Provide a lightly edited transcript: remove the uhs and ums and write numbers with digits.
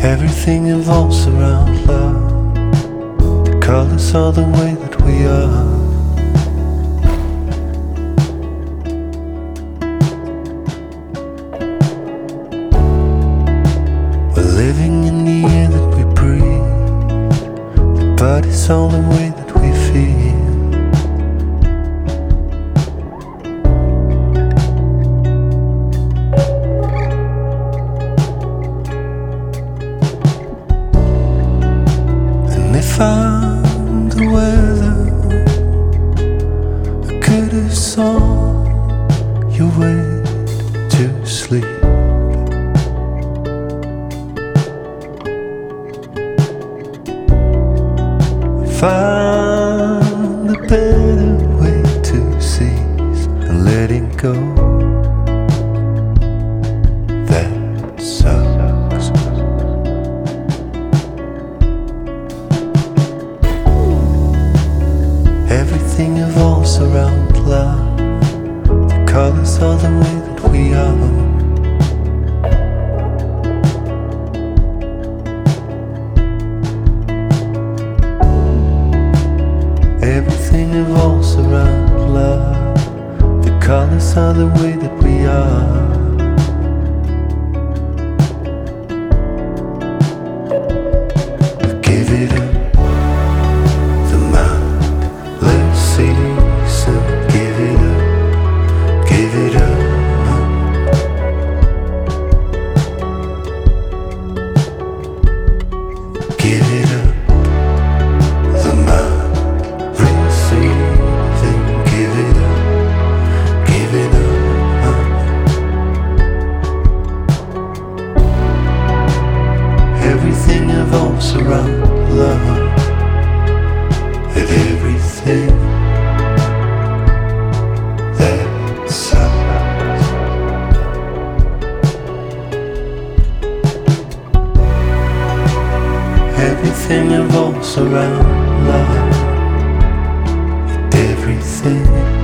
Everything evolves around love. The colors are the way that we are. We're living in the air that we breathe. The body's all the way that we feel. If I'm the weather, I could have saw you wait to sleep. Find a better way to seize and letting go. That sucks. Everything evolves around love. The colors are the way that we are. Everything evolves around love. The colors are the way that we are. Give it up. Give it up, the mind receiving. Give it up, give it up. Everything evolves around love, and everything that sucks. Everything evolves around love, and everything